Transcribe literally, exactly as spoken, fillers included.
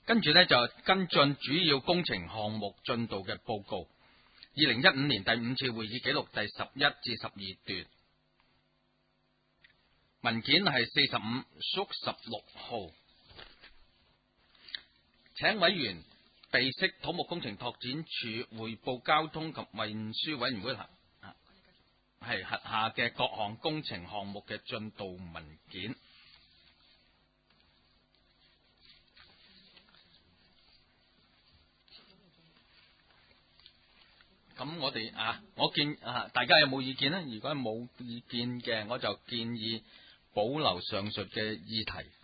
跟住呢，就跟進主要工程項目進度嘅報告。二零一五年第五次會議記錄第十一至十二段，文件係四十五屬十六號。請委員備悉土木工程拓展署匯報交通及運輸委員會係係轄下嘅各項工程項目嘅進度文件。咁我哋啊，我見啊，大家有冇意見呢？如果冇意見嘅，我就建議保留上述嘅議題。